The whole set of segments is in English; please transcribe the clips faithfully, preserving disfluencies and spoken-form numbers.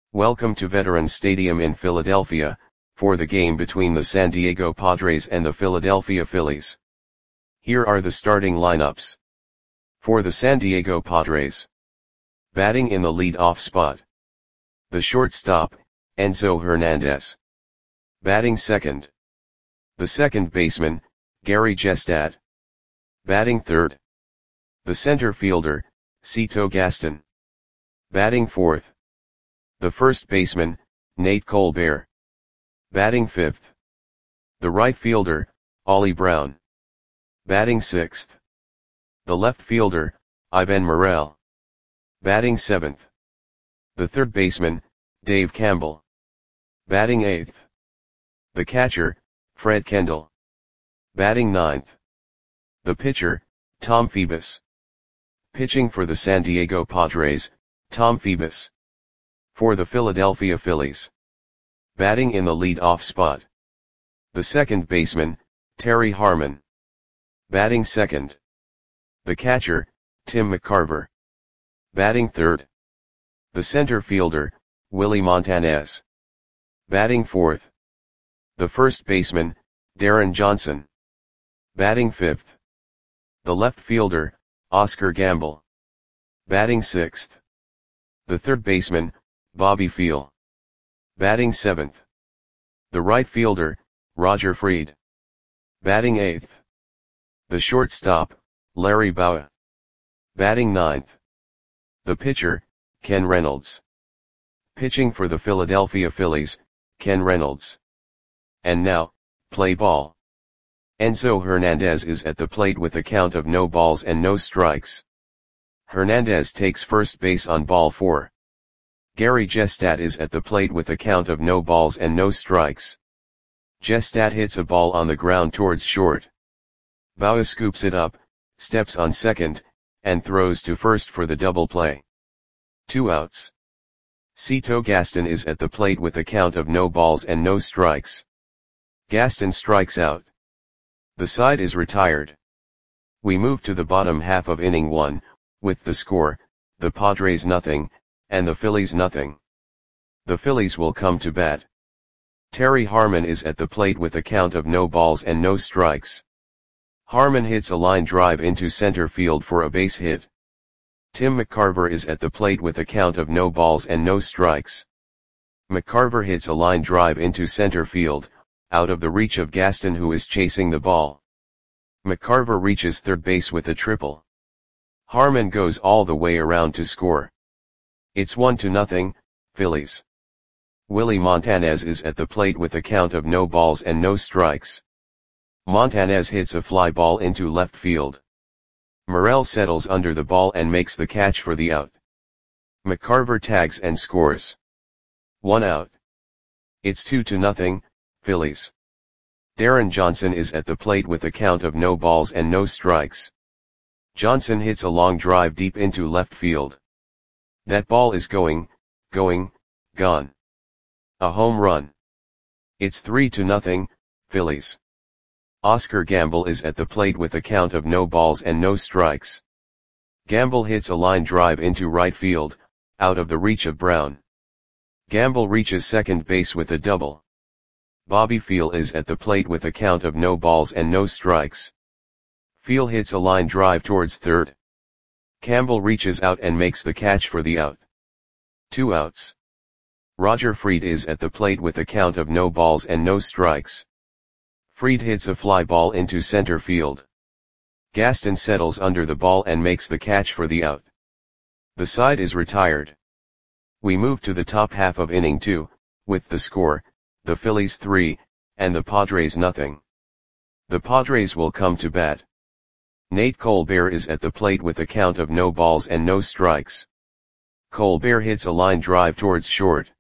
Welcome to Veterans Stadium in Philadelphia, for the game between the San Diego Padres and the Philadelphia Phillies. Here are the starting lineups. For the San Diego Padres. Batting in the lead-off spot. The shortstop, Enzo Hernandez. Batting second. The second baseman, Gary Jestad. Batting third. The center fielder, Cito Gaston. Batting fourth. The first baseman, Nate Colbert. Batting fifth. The right fielder, Ollie Brown. Batting sixth. The left fielder, Ivan Morel. Batting seventh. The third baseman, Dave Campbell. Batting eighth. The catcher, Fred Kendall. Batting ninth. The pitcher, Tom Phoebus. Pitching for the San Diego Padres, Tom Phoebus. For the Philadelphia Phillies. Batting in the lead-off spot. The second baseman, Terry Harmon. Batting second. The catcher, Tim McCarver. Batting third. The center fielder, Willie Montanez. Batting fourth. The first baseman, Darren Johnson. Batting fifth. The left fielder, Oscar Gamble. Batting sixth. The third baseman, Bobby Feal. Batting seventh. The right fielder, Roger Freed. Batting eighth. The shortstop, Larry Bowa. Batting ninth. The pitcher, Ken Reynolds. Pitching for the Philadelphia Phillies, Ken Reynolds. And now, play ball. Enzo Hernandez is at the plate with a count of no balls and no strikes. Hernandez takes first base on ball four. Gary Jestad is at the plate with a count of no balls and no strikes. Jestad hits a ball on the ground towards short. Bowa scoops it up, steps on second, and throws to first for the double play. Two outs. Cito Gaston is at the plate with a count of no balls and no strikes. Gaston strikes out. The side is retired. We move to the bottom half of inning one, with the score, the Padres nothing, and the Phillies nothing. The Phillies will come to bat. Terry Harmon is at the plate with a count of no balls and no strikes. Harmon hits a line drive into center field for a base hit. Tim McCarver is at the plate with a count of no balls and no strikes. McCarver hits a line drive into center field, out of the reach of Gaston, who is chasing the ball. McCarver reaches third base with a triple. Harmon goes all the way around to score. It's one to nothing, Phillies. Willie Montanez is at the plate with a count of no balls and no strikes. Montanez hits a fly ball into left field. Morel settles under the ball and makes the catch for the out. McCarver tags and scores. One out. It's two to nothing, Phillies. Darren Johnson is at the plate with a count of no balls and no strikes. Johnson hits a long drive deep into left field. That ball is going, going, gone. A home run. It's three to nothing, Phillies. Oscar Gamble is at the plate with a count of no balls and no strikes. Gamble hits a line drive into right field, out of the reach of Brown. Gamble reaches second base with a double. Bobby Feal is at the plate with a count of no balls and no strikes. Feal hits a line drive towards third. Campbell reaches out and makes the catch for the out. Two outs. Roger Freed is at the plate with a count of no balls and no strikes. Freed hits a fly ball into center field. Gaston settles under the ball and makes the catch for the out. The side is retired. We move to the top half of inning two, with the score, the Phillies three, and the Padres nothing. The Padres will come to bat. Nate Colbert is at the plate with a count of no balls and no strikes. Colbert hits a line drive towards short.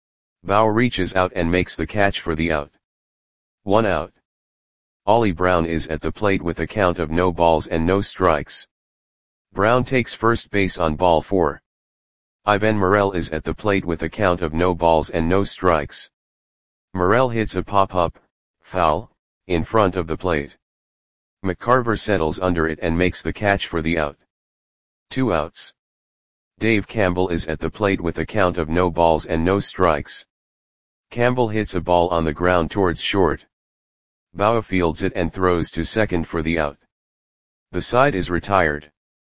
Bowa reaches out and makes the catch for the out. One out. Ollie Brown is at the plate with a count of no balls and no strikes. Brown takes first base on ball four. Ivan Morel is at the plate with a count of no balls and no strikes. Morel hits a pop-up, foul, in front of the plate. McCarver settles under it and makes the catch for the out. Two outs. Dave Campbell is at the plate with a count of no balls and no strikes. Campbell hits a ball on the ground towards short. Bauer fields it and throws to second for the out. The side is retired.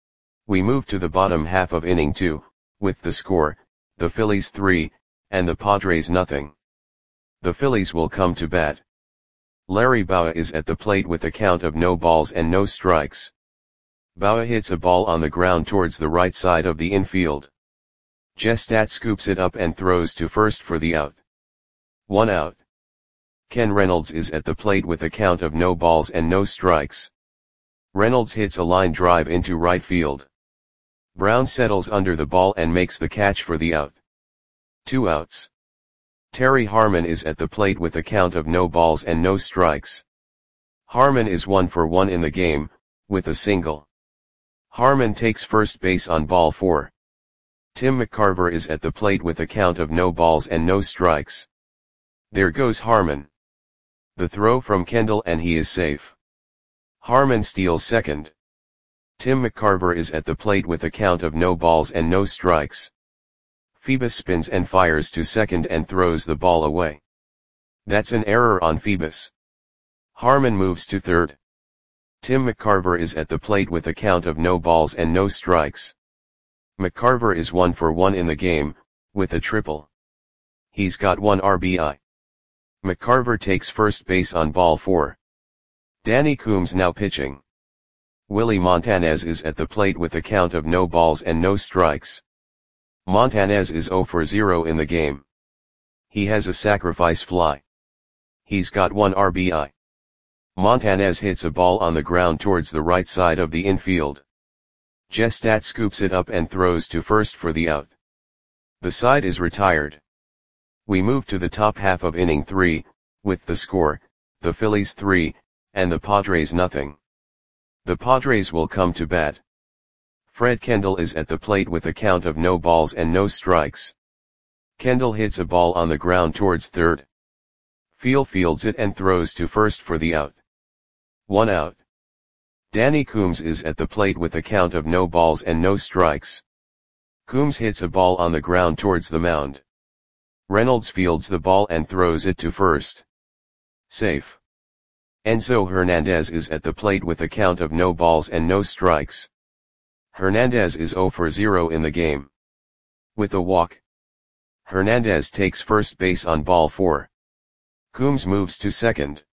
We move to the bottom half of inning two, with the score, the Phillies three, and the Padres nothing. The Phillies will come to bat. Larry Bauer is at the plate with a count of no balls and no strikes. Bauer hits a ball on the ground towards the right side of the infield. Jestat scoops it up and throws to first for the out. One out. Ken Reynolds is at the plate with a count of no balls and no strikes. Reynolds hits a line drive into right field. Brown settles under the ball and makes the catch for the out. Two outs. Terry Harmon is at the plate with a count of no balls and no strikes. Harmon is one for one in the game, with a single. Harmon takes first base on ball four. Tim McCarver is at the plate with a count of no balls and no strikes. There goes Harmon. The throw from Kendall and he is safe. Harmon steals second. Tim McCarver is at the plate with a count of no balls and no strikes. Phoebus spins and fires to second and throws the ball away. That's an error on Phoebus. Harmon moves to third. Tim McCarver is at the plate with a count of no balls and no strikes. McCarver is one for one in the game, with a triple. He's got one R B I. McCarver takes first base on ball four. Danny Coombs now pitching. Willie Montanez is at the plate with a count of no balls and no strikes. Montanez is zero for zero in the game. He has a sacrifice fly. He's got one R B I. Montanez hits a ball on the ground towards the right side of the infield. Jestat scoops it up and throws to first for the out. The side is retired. We move to the top half of inning three, with the score, the Phillies three, and the Padres nothing. The Padres will come to bat. Fred Kendall is at the plate with a count of no balls and no strikes. Kendall hits a ball on the ground towards third. Field fields it and throws to first for the out. One out. Danny Coombs is at the plate with a count of no balls and no strikes. Coombs hits a ball on the ground towards the mound. Reynolds fields the ball and throws it to first. Safe. Enzo Hernandez is at the plate with a count of no balls and no strikes. Hernandez is zero for zero in the game. With a walk. Hernandez takes first base on ball four. Coombs moves to second.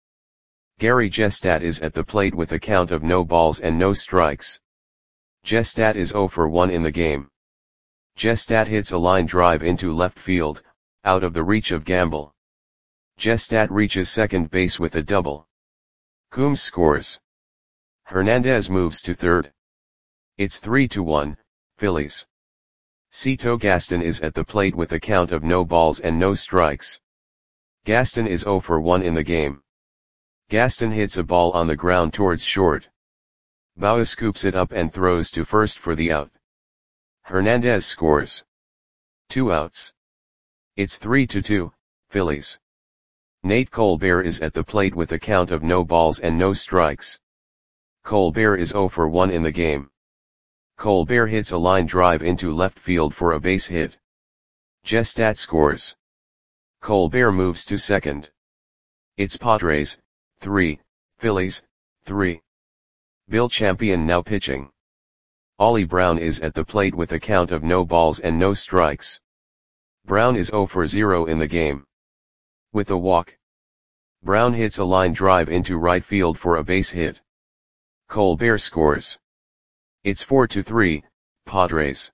Gary Jestat is at the plate with a count of no balls and no strikes. Jestat is zero for one in the game. Jestat hits a line drive into left field, out of the reach of Gamble. Jestat reaches second base with a double. Coombs scores. Hernandez moves to third. It's three to one, Phillies. Cito Gaston is at the plate with a count of no balls and no strikes. Gaston is zero for one in the game. Gaston hits a ball on the ground towards short. Bauer scoops it up and throws to first for the out. Hernandez scores. Two outs. It's three to two, Phillies. Nate Colbert is at the plate with a count of no balls and no strikes. Colbert is zero for one in the game. Colbert hits a line drive into left field for a base hit. Jestat scores. Colbert moves to second. It's Padres, three, Phillies, three. Bill Champion now pitching. Ollie Brown is at the plate with a count of no balls and no strikes. Brown is zero for zero in the game. With a walk. Brown hits a line drive into right field for a base hit. Colbert scores. It's four to three, Padres.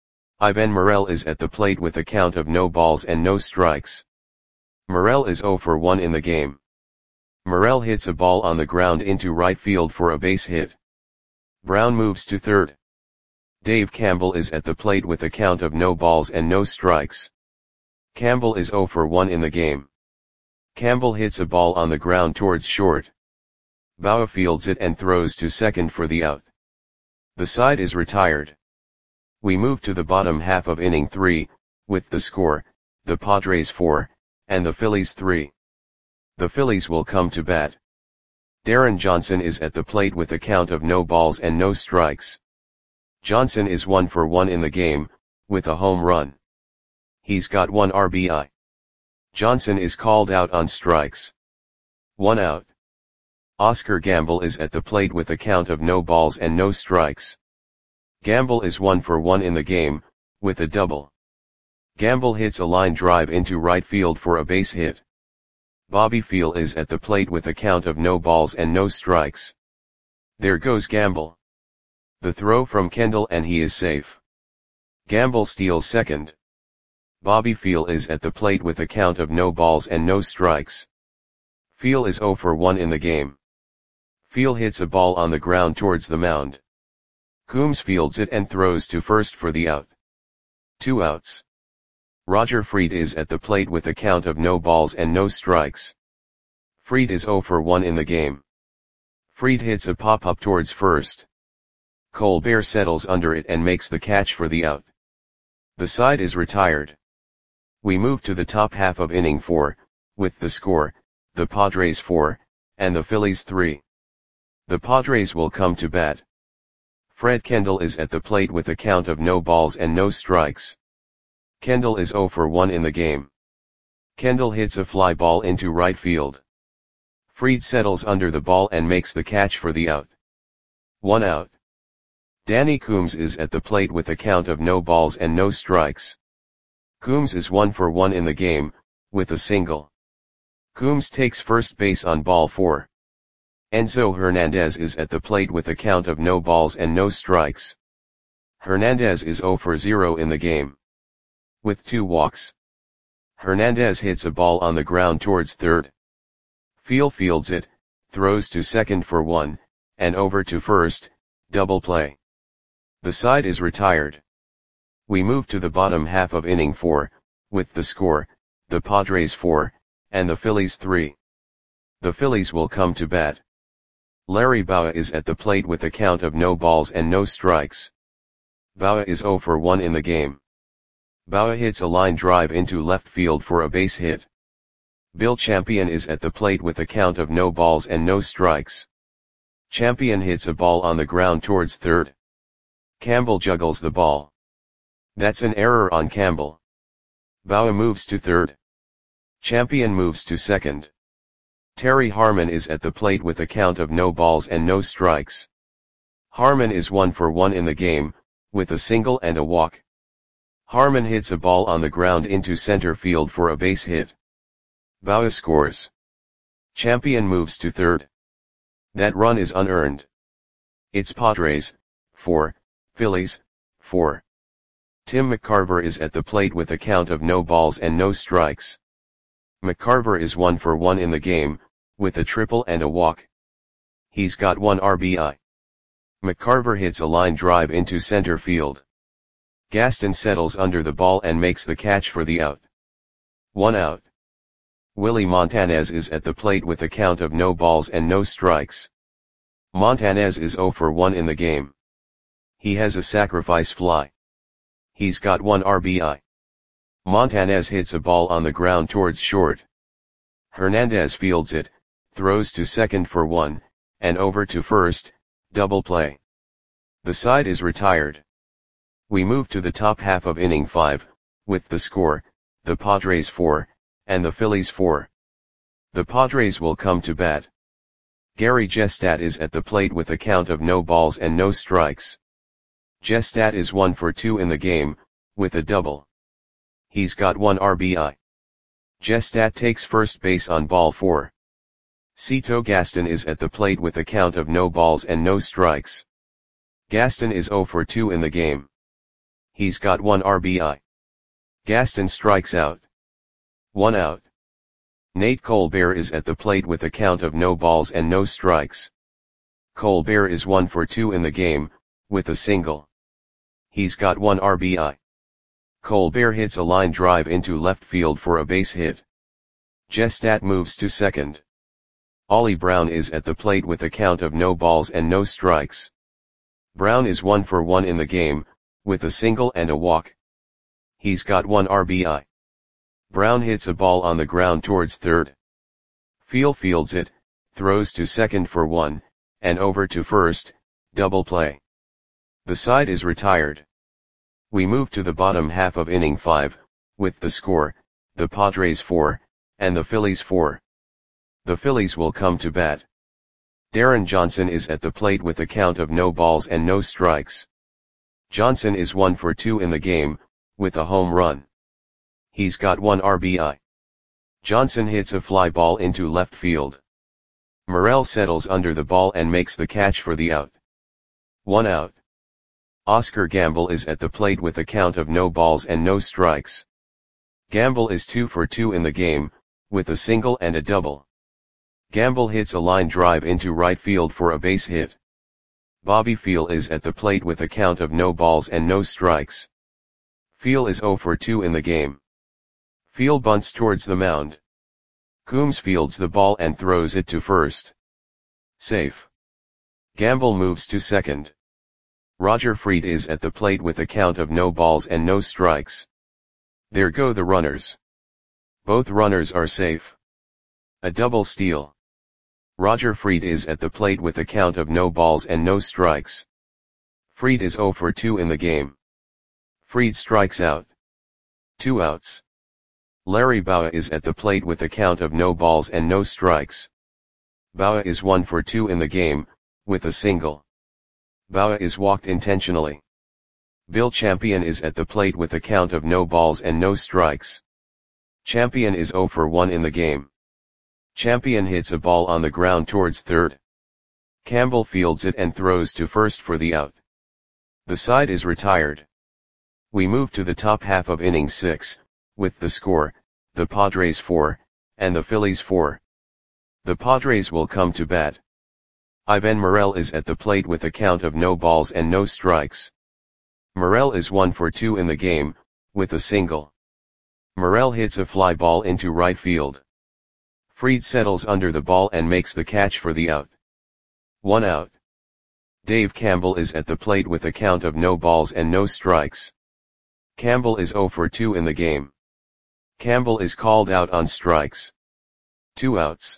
Ivan Morel is at the plate with a count of no balls and no strikes. Morel is zero for one in the game. Morel hits a ball on the ground into right field for a base hit. Brown moves to third. Dave Campbell is at the plate with a count of no balls and no strikes. Campbell is zero for one in the game. Campbell hits a ball on the ground towards short. Bauer fields it and throws to second for the out. The side is retired. We move to the bottom half of inning three, with the score, the Padres four, and the Phillies three. The Phillies will come to bat. Darren Johnson is at the plate with a count of no balls and no strikes. Johnson is one for one in the game, with a home run. He's got one R B I. Johnson is called out on strikes. One out. Oscar Gamble is at the plate with a count of no balls and no strikes. Gamble is one for one in the game, with a double. Gamble hits a line drive into right field for a base hit. Bobby Field is at the plate with a count of no balls and no strikes. There goes Gamble. The throw from Kendall and he is safe. Gamble steals second. Bobby Field is at the plate with a count of no balls and no strikes. Field is zero for one in the game. Field hits a ball on the ground towards the mound. Coombs fields it and throws to first for the out. Two outs. Roger Freed is at the plate with a count of no balls and no strikes. Freed is zero for one in the game. Freed hits a pop-up towards first. Colbert settles under it and makes the catch for the out. The side is retired. We move to the top half of inning four, with the score, the Padres four, and the Phillies three. The Padres will come to bat. Fred Kendall is at the plate with a count of no balls and no strikes. Kendall is zero for one in the game. Kendall hits a fly ball into right field. Freed settles under the ball and makes the catch for the out. One out. Danny Coombs is at the plate with a count of no balls and no strikes. Coombs is one for one in the game, with a single. Coombs takes first base on ball four. Enzo Hernandez is at the plate with a count of no balls and no strikes. Hernandez is zero for zero in the game. With two walks. Hernandez hits a ball on the ground towards third. Field fields it, throws to second for one, and over to first, double play. The side is retired. We move to the bottom half of inning four, with the score, the Padres four, and the Phillies three. The Phillies will come to bat. Larry Bowa is at the plate with a count of no balls and no strikes. Bowa is zero for one in the game. Bowa hits a line drive into left field for a base hit. Bill Champion is at the plate with a count of no balls and no strikes. Champion hits a ball on the ground towards third. Campbell juggles the ball. That's an error on Campbell. Bowa moves to third. Champion moves to second. Terry Harmon is at the plate with a count of no balls and no strikes. Harmon is one for one in the game, with a single and a walk. Harmon hits a ball on the ground into center field for a base hit. Bowa scores. Champion moves to third. That run is unearned. It's Padres, four, Phillies, four. Tim McCarver is at the plate with a count of no balls and no strikes. McCarver is one for one in the game, with a triple and a walk. He's got one R B I. McCarver hits a line drive into center field. Gaston settles under the ball and makes the catch for the out. One out. Willie Montanez is at the plate with a count of no balls and no strikes. Montanez is zero for one in the game. He has a sacrifice fly. He's got one R B I. Montanez hits a ball on the ground towards short. Hernandez fields it, throws to second for one, and over to first, double play. The side is retired. We move to the top half of inning five, with the score, the Padres four, and the Phillies four. The Padres will come to bat. Gary Gestat is at the plate with a count of no balls and no strikes. Gestat is one for two in the game, with a double. He's got one R B I. Gestat takes first base on ball four. Cito Gaston is at the plate with a count of no balls and no strikes. Gaston is zero for two in the game. He's got one R B I. Gaston strikes out. One out. Nate Colbert is at the plate with a count of no balls and no strikes. Colbert is one for two in the game, with a single. He's got one R B I. Colbert hits a line drive into left field for a base hit. Gestat moves to second. Ollie Brown is at the plate with a count of no balls and no strikes. Brown is one for one in the game, with a single and a walk. He's got one R B I. Brown hits a ball on the ground towards third. Field fields it, throws to second for one, and over to first, double play. The side is retired. We move to the bottom half of inning five, with the score, the Padres four, and the Phillies four. The Phillies will come to bat. Darren Johnson is at the plate with a count of no balls and no strikes. Johnson is one for two in the game, with a home run. He's got one R B I. Johnson hits a fly ball into left field. Morel settles under the ball and makes the catch for the out. One out. Oscar Gamble is at the plate with a count of no balls and no strikes. Gamble is two for two in the game, with a single and a double. Gamble hits a line drive into right field for a base hit. Bobby Fiel is at the plate with a count of no balls and no strikes. Fiel is zero for two in the game. Fiel bunts towards the mound. Coombs fields the ball and throws it to first. Safe. Gamble moves to second. Roger Freed is at the plate with a count of no balls and no strikes. There go the runners. Both runners are safe. A double steal. Roger Freed is at the plate with a count of no balls and no strikes. Freed is zero for two in the game. Freed strikes out. Two outs. Larry Bowa is at the plate with a count of no balls and no strikes. Bowa is one for two in the game, with a single. Bowa is walked intentionally. Bill Champion is at the plate with a count of no balls and no strikes. Champion is zero for one in the game. Champion hits a ball on the ground towards third. Campbell fields it and throws to first for the out. The side is retired. We move to the top half of inning six, with the score, the Padres four, and the Phillies four. The Padres will come to bat. Ivan Morel is at the plate with a count of no balls and no strikes. Morel is one for two in the game, with a single. Morel hits a fly ball into right field. Freed settles under the ball and makes the catch for the out. One out. Dave Campbell is at the plate with a count of no balls and no strikes. Campbell is zero for two in the game. Campbell is called out on strikes. Two outs.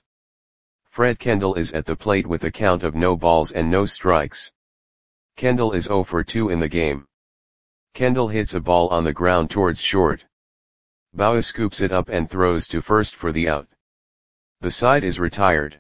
Fred Kendall is at the plate with a count of no balls and no strikes. Kendall is zero for two in the game. Kendall hits a ball on the ground towards short. Bowa scoops it up and throws to first for the out. The side is retired.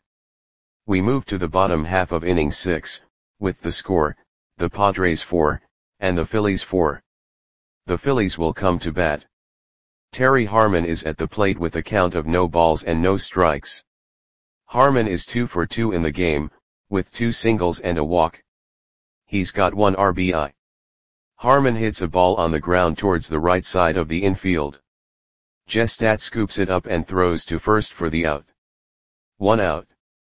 We move to the bottom half of inning six, with the score, the Padres four, and the Phillies four. The Phillies will come to bat. Terry Harmon is at the plate with a count of no balls and no strikes. Harmon is two for two in the game, with two singles and a walk. He's got one R B I. Harmon hits a ball on the ground towards the right side of the infield. Gestat scoops it up and throws to first for the out. One out.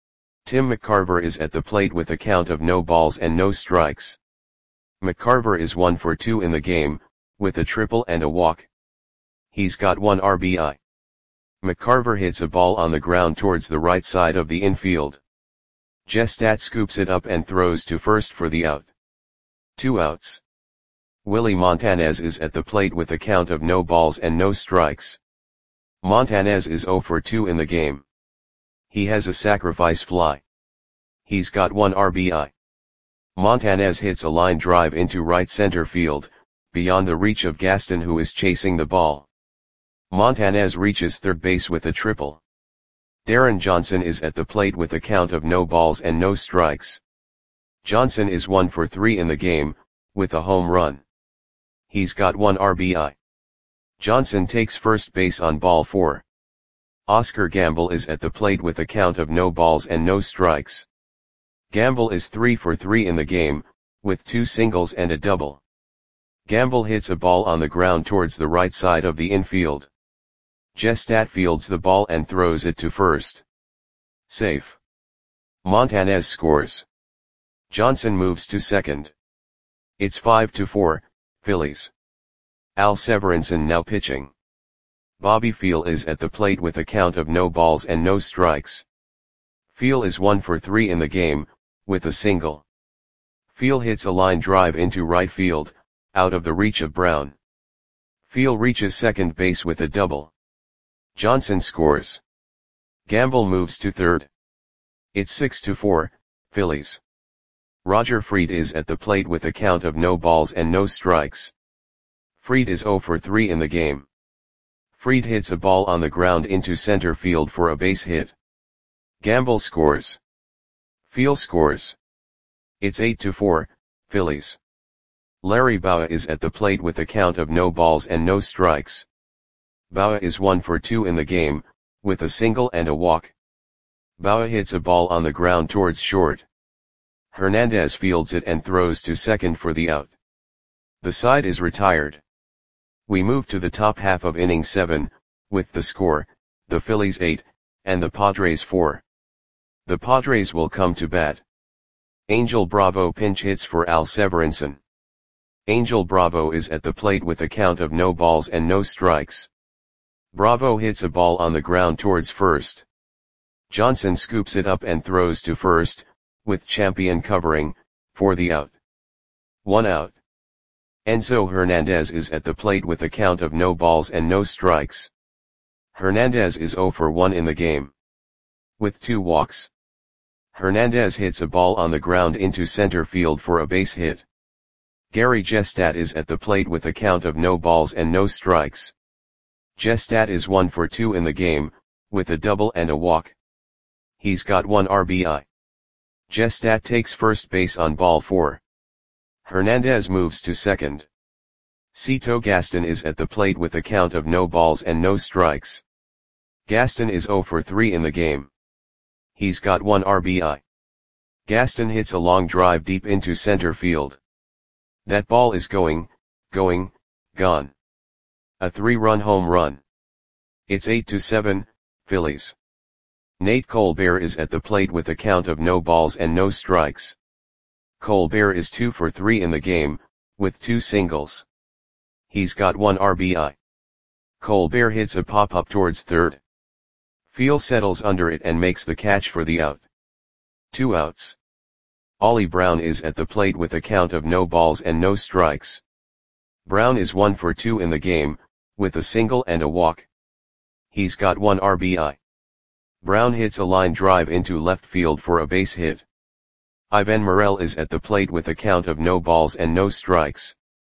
Tim McCarver is at the plate with a count of no balls and no strikes. McCarver is one for two in the game, with a triple and a walk. He's got one R B I. McCarver hits a ball on the ground towards the right side of the infield. Gestat scoops it up and throws to first for the out. Two outs. Willie Montanez is at the plate with a count of no balls and no strikes. Montanez is zero for two in the game. He has a sacrifice fly. He's got one R B I. Montanez hits a line drive into right center field, beyond the reach of Gaston, who is chasing the ball. Montanez reaches third base with a triple. Darren Johnson is at the plate with a count of no balls and no strikes. Johnson is one for three in the game, with a home run. He's got one R B I. Johnson takes first base on ball four. Oscar Gamble is at the plate with a count of no balls and no strikes. Gamble is three for three in the game, with two singles and a double. Gamble hits a ball on the ground towards the right side of the infield. Gestat fields the ball and throws it to first. Safe. Montanez scores. Johnson moves to second. It's five to four, Phillies. Al Severinsen now pitching. Bobby Fiel is at the plate with a count of no balls and no strikes. Fiel is one for three in the game, with a single. Fiel hits a line drive into right field, out of the reach of Brown. Fiel reaches second base with a double. Johnson scores. Gamble moves to third. It's six to four, Phillies. Roger Freed is at the plate with a count of no balls and no strikes. Fried is zero for three in the game. Fried hits a ball on the ground into center field for a base hit. Gamble scores. Field scores. It's eight to four, Phillies. Larry Bowa is at the plate with a count of no balls and no strikes. Bowa is one for two in the game, with a single and a walk. Bowa hits a ball on the ground towards short. Hernandez fields it and throws to second for the out. The side is retired. We move to the top half of inning seven, with the score, the Phillies eight, and the Padres four. The Padres will come to bat. Angel Bravo pinch hits for Al Severinsen. Angel Bravo is at the plate with a count of no balls and no strikes. Bravo hits a ball on the ground towards first. Johnson scoops it up and throws to first, with Champion covering, for the out. One out. Enzo Hernandez is at the plate with a count of no balls and no strikes. Hernandez is zero for one in the game. With two walks. Hernandez hits a ball on the ground into center field for a base hit. Gary Gestat is at the plate with a count of no balls and no strikes. Gestat is one for two in the game, with a double and a walk. He's got one R B I. Gestat takes first base on ball four. Hernandez moves to second. Cito Gaston is at the plate with a count of no balls and no strikes. Gaston is zero for three in the game. He's got one R B I. Gaston hits a long drive deep into center field. That ball is going, going, gone. A three-run home run. It's eight to seven, Phillies. Nate Colbert is at the plate with a count of no balls and no strikes. Colbert is two for three in the game, with two singles. He's got one R B I. Colbert hits a pop-up towards third. Field settles under it and makes the catch for the out. Two outs. Ollie Brown is at the plate with a count of no balls and no strikes. Brown is one for two in the game, with a single and a walk. He's got one R B I. Brown hits a line drive into left field for a base hit. Ivan Morel is at the plate with a count of no balls and no strikes.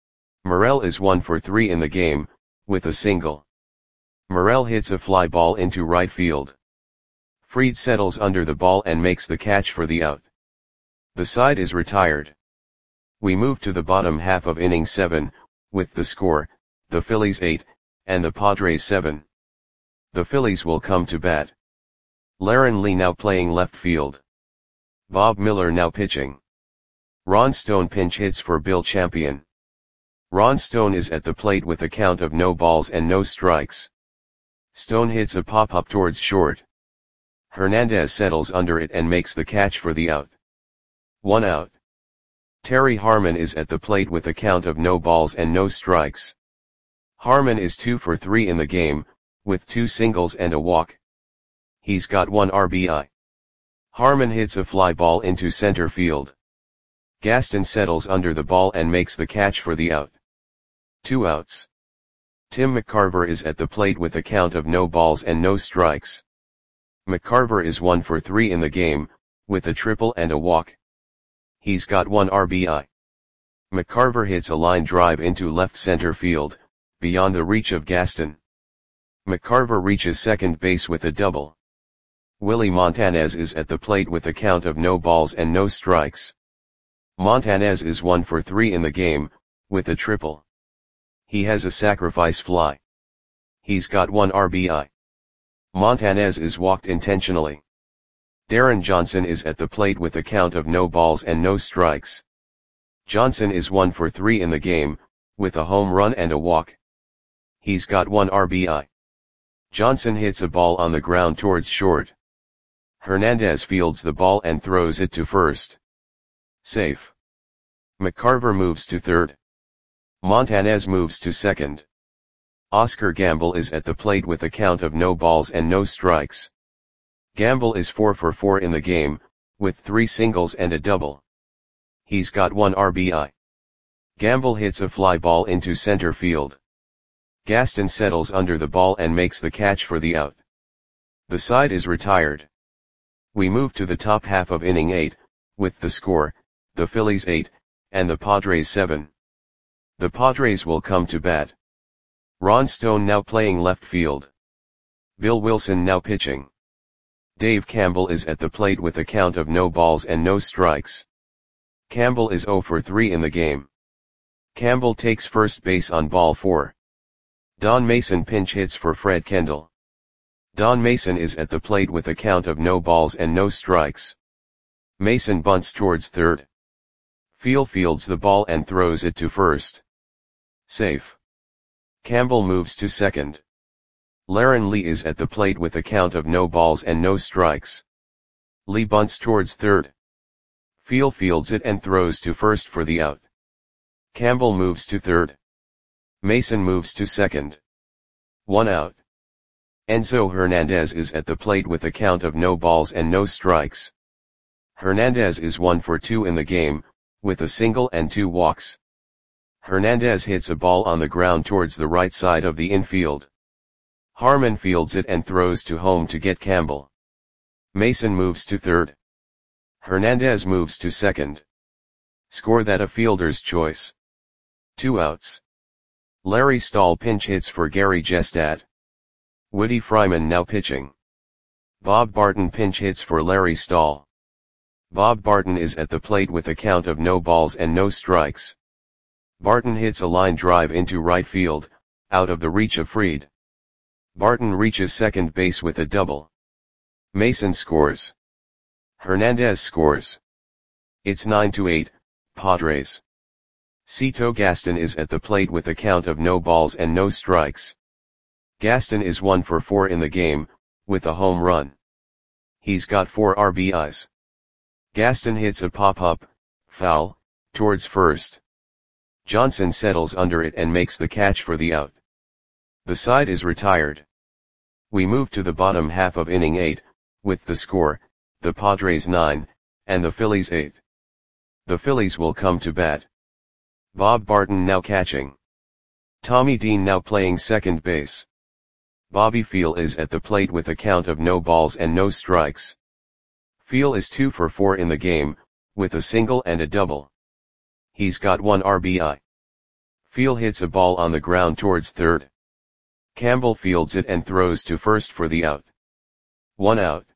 Morel is one for three in the game, with a single. Morel hits a fly ball into right field. Fried settles under the ball and makes the catch for the out. The side is retired. We move to the bottom half of inning seven, with the score, the Phillies eight, and the Padres seven. The Phillies will come to bat. Laren Lee now playing left field. Bob Miller now pitching. Ron Stone pinch hits for Bill Champion. Ron Stone is at the plate with a count of no balls and no strikes. Stone hits a pop-up towards short. Hernandez settles under it and makes the catch for the out. One out. Terry Harmon is at the plate with a count of no balls and no strikes. Harmon is two for three in the game, with two singles and a walk. He's got one R B I. Harmon hits a fly ball into center field. Gaston settles under the ball and makes the catch for the out. Two outs. Tim McCarver is at the plate with a count of no balls and no strikes. McCarver is one for three in the game, with a triple and a walk. He's got one R B I. McCarver hits a line drive into left center field, beyond the reach of Gaston. McCarver reaches second base with a double. Willie Montanez is at the plate with a count of no balls and no strikes. Montanez is one for three in the game, with a triple. He has a sacrifice fly. He's got one R B I. Montanez is walked intentionally. Darren Johnson is at the plate with a count of no balls and no strikes. Johnson is one for three in the game, with a home run and a walk. He's got one R B I. Johnson hits a ball on the ground towards short. Hernandez fields the ball and throws it to first. Safe. McCarver moves to third. Montanez moves to second. Oscar Gamble is at the plate with a count of no balls and no strikes. Gamble is four for four in the game, with three singles and a double. He's got one R B I. Gamble hits a fly ball into center field. Gaston settles under the ball and makes the catch for the out. The side is retired. We move to the top half of inning eight, with the score, the Phillies eight, and the Padres seven. The Padres will come to bat. Ron Stone now playing left field. Bill Wilson now pitching. Dave Campbell is at the plate with a count of no balls and no strikes. Campbell is oh for three in the game. Campbell takes first base on ball four. Don Mason pinch hits for Fred Kendall. Don Mason is at the plate with a count of no balls and no strikes. Mason bunts towards third. Field fields the ball and throws it to first. Safe. Campbell moves to second. Laren Lee is at the plate with a count of no balls and no strikes. Lee bunts towards third. Field fields it and throws to first for the out. Campbell moves to third. Mason moves to second. One out. Enzo Hernandez is at the plate with a count of no balls and no strikes. Hernandez is one for two in the game, with a single and two walks. Hernandez hits a ball on the ground towards the right side of the infield. Harmon fields it and throws to home to get Campbell. Mason moves to third. Hernandez moves to second. Score that a fielder's choice. Two outs. Larry Stahl pinch hits for Gary Gestad. Woody Fryman now pitching. Bob Barton pinch hits for Larry Stahl. Bob Barton is at the plate with a count of no balls and no strikes. Barton hits a line drive into right field, out of the reach of Fried. Barton reaches second base with a double. Mason scores. Hernandez scores. It's nine to eight, Padres. Cito Gaston is at the plate with a count of no balls and no strikes. Gaston is one for four in the game, with a home run. He's got four R B Is. Gaston hits a pop-up, foul, towards first. Johnson settles under it and makes the catch for the out. The side is retired. We move to the bottom half of inning eight, with the score, the Padres nine, and the Phillies eight. The Phillies will come to bat. Bob Barton now catching. Tommy Dean now playing second base. Bobby Feal is at the plate with a count of no balls and no strikes. Feal is two for four in the game, with a single and a double. He's got one R B I. Feal hits a ball on the ground towards third. Campbell fields it and throws to first for the out. One out.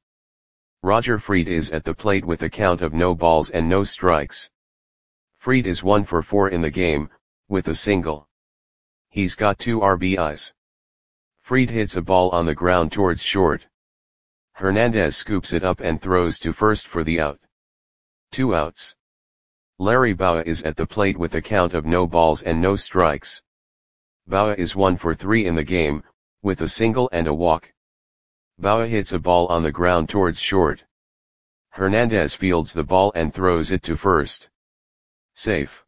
Roger Fried is at the plate with a count of no balls and no strikes. Fried is one for four in the game, with a single. He's got two R B Is. Fried hits a ball on the ground towards short. Hernandez scoops it up and throws to first for the out. Two outs. Larry Bowa is at the plate with a count of no balls and no strikes. Bowa is one for three in the game, with a single and a walk. Bowa hits a ball on the ground towards short. Hernandez fields the ball and throws it to first. Safe.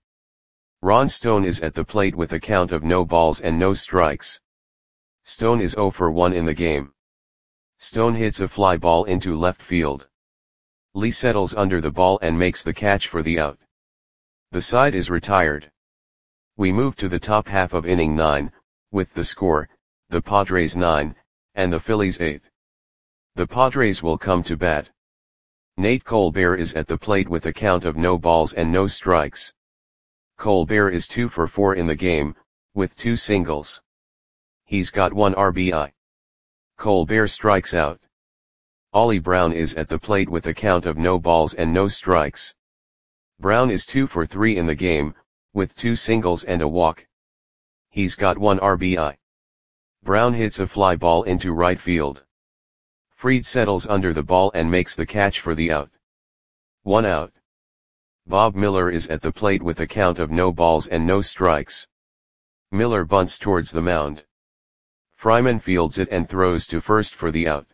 Ron Stone is at the plate with a count of no balls and no strikes. Stone is oh for one in the game. Stone hits a fly ball into left field. Lee settles under the ball and makes the catch for the out. The side is retired. We move to the top half of inning nine, with the score, the Padres nine, and the Phillies eight. The Padres will come to bat. Nate Colbert is at the plate with a count of no balls and no strikes. Colbert is two for four in the game, with two singles. He's got one R B I. Colbert strikes out. Ollie Brown is at the plate with a count of no balls and no strikes. Brown is two for three in the game, with two singles and a walk. He's got one R B I. Brown hits a fly ball into right field. Fried settles under the ball and makes the catch for the out. One out. Bob Miller is at the plate with a count of no balls and no strikes. Miller bunts towards the mound. Fryman fields it and throws to first for the out.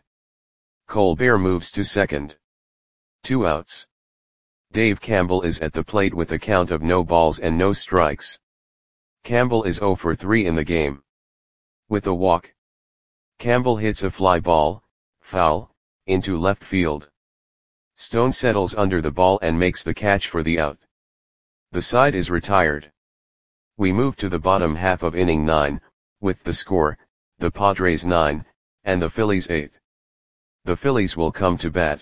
Colbert moves to second. Two outs. Dave Campbell is at the plate with a count of no balls and no strikes. Campbell is oh for three in the game. With a walk. Campbell hits a fly ball, foul, into left field. Stone settles under the ball and makes the catch for the out. The side is retired. We move to the bottom half of inning nine, with the score, the Padres nine, and the Phillies eight. The Phillies will come to bat.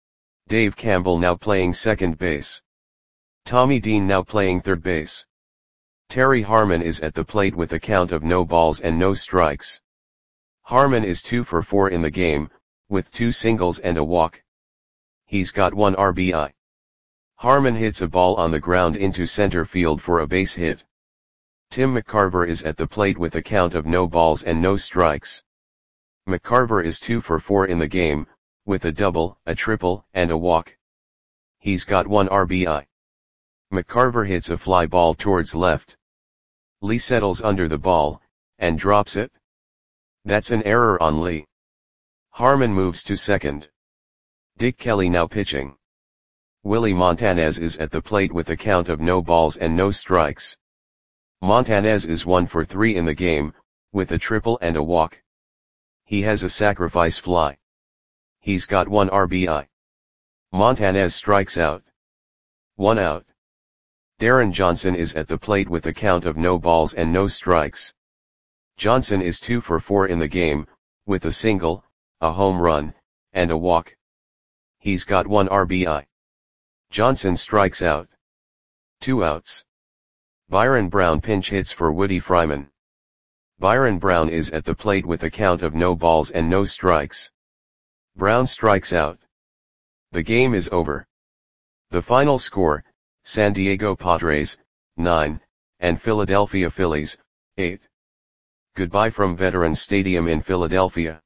Dave Campbell now playing second base. Tommy Dean now playing third base. Terry Harmon is at the plate with a count of no balls and no strikes. Harmon is two for four in the game, with two singles and a walk. He's got one R B I. Harmon hits a ball on the ground into center field for a base hit. Tim McCarver is at the plate with a count of no balls and no strikes. McCarver is two for four in the game, with a double, a triple, and a walk. He's got one R B I. McCarver hits a fly ball towards left. Lee settles under the ball, and drops it. That's an error on Lee. Harmon moves to second. Dick Kelly now pitching. Willie Montanez is at the plate with a count of no balls and no strikes. Montanez is one for three in the game, with a triple and a walk. He has a sacrifice fly. He's got one R B I. Montanez strikes out. One out. Darren Johnson is at the plate with a count of no balls and no strikes. Johnson is two for four in the game, with a single, a home run, and a walk. He's got one R B I. Johnson strikes out. Two outs. Byron Brown pinch hits for Woody Fryman. Byron Brown is at the plate with a count of no balls and no strikes. Brown strikes out. The game is over. The final score, San Diego Padres, nine, and Philadelphia Phillies, eight. Goodbye from Veterans Stadium in Philadelphia.